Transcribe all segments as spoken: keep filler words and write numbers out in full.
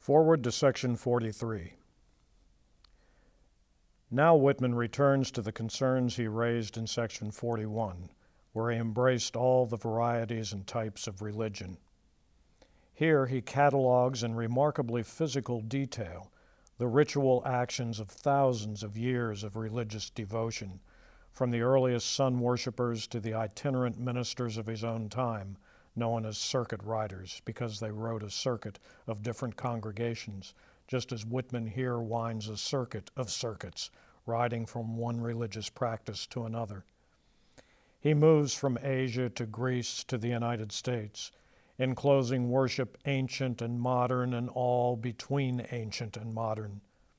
Forward to section forty-three. Now Whitman returns to the concerns he raised in section forty-one, where he embraced all the varieties and types of religion. Here he catalogs in remarkably physical detail the ritual actions of thousands of years of religious devotion, from the earliest sun worshippers to the itinerant ministers of his own time, known as circuit riders, because they rode a circuit of different congregations, just as Whitman here winds a circuit of circuits, riding from one religious practice to another. He moves from Asia to Greece to the United States, enclosing worship ancient and modern and all between ancient and modern.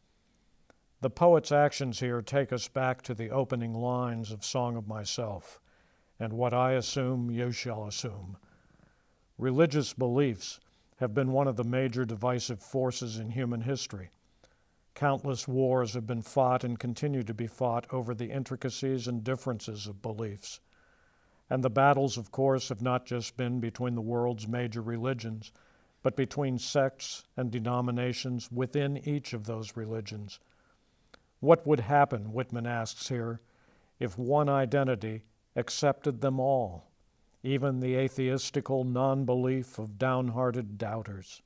The poet's actions here take us back to the opening lines of Song of Myself, and what I assume, you shall assume. Religious beliefs have been one of the major divisive forces in human history. Countless wars have been fought and continue to be fought over the intricacies and differences of beliefs. And the battles, of course, have not just been between the world's major religions, but between sects and denominations within each of those religions. What would happen, Whitman asks here, if one identity accepted them all, even the atheistical non-belief of downhearted doubters?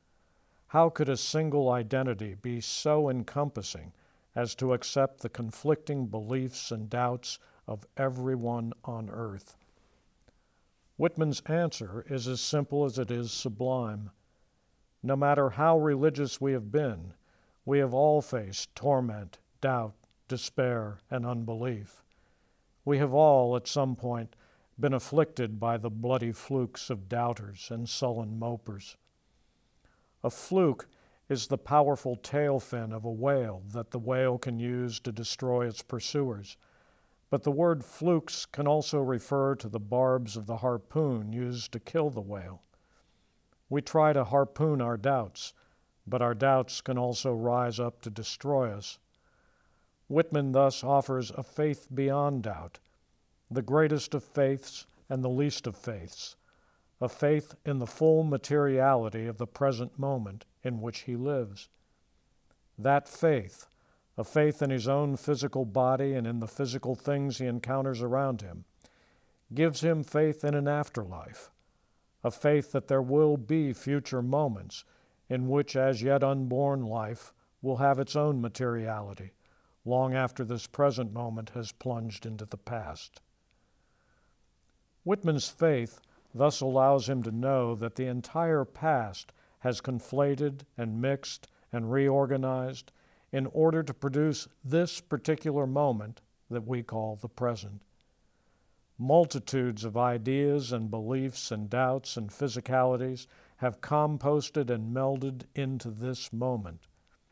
How could a single identity be so encompassing as to accept the conflicting beliefs and doubts of everyone on earth? Whitman's answer is as simple as it is sublime. No matter how religious we have been, we have all faced torment, doubt, despair, and unbelief. We have all, at some point, been afflicted by the bloody flukes of doubters and sullen mopers. A fluke is the powerful tail fin of a whale that the whale can use to destroy its pursuers. But the word flukes can also refer to the barbs of the harpoon used to kill the whale. We try to harpoon our doubts, but our doubts can also rise up to destroy us. Whitman thus offers a faith beyond doubt, the greatest of faiths and the least of faiths, a faith in the full materiality of the present moment in which he lives. That faith, a faith in his own physical body and in the physical things he encounters around him, gives him faith in an afterlife, a faith that there will be future moments in which as yet unborn life will have its own materiality, long after this present moment has plunged into the past. Whitman's faith thus allows him to know that the entire past has conflated and mixed and reorganized in order to produce this particular moment that we call the present. Multitudes of ideas and beliefs and doubts and physicalities have composted and melded into this moment.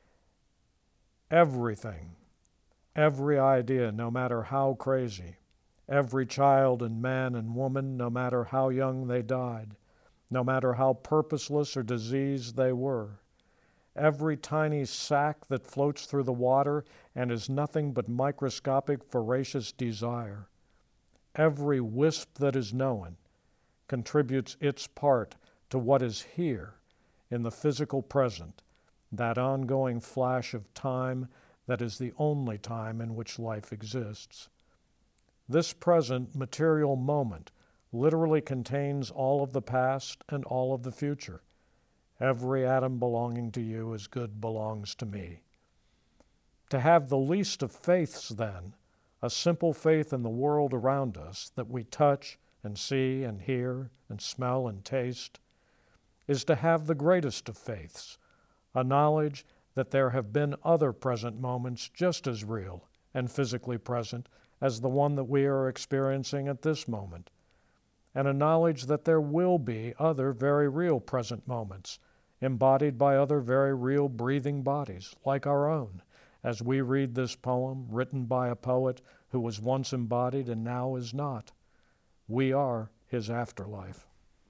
Everything, every idea, no matter how crazy, every child and man and woman, no matter how young they died, no matter how purposeless or diseased they were, every tiny sac that floats through the water and is nothing but microscopic voracious desire, every wisp that is known, contributes its part to what is here in the physical present, that ongoing flash of time that is the only time in which life exists. This present material moment literally contains all of the past and all of the future. Every atom belonging to you as good belongs to me. To have the least of faiths, then, a simple faith in the world around us that we touch and see and hear and smell and taste, is to have the greatest of faiths, a knowledge that there have been other present moments just as real and physically present as the one that we are experiencing at this moment, and a knowledge that there will be other very real present moments embodied by other very real breathing bodies like our own, as we read this poem written by a poet who was once embodied and now is not. We are his afterlife.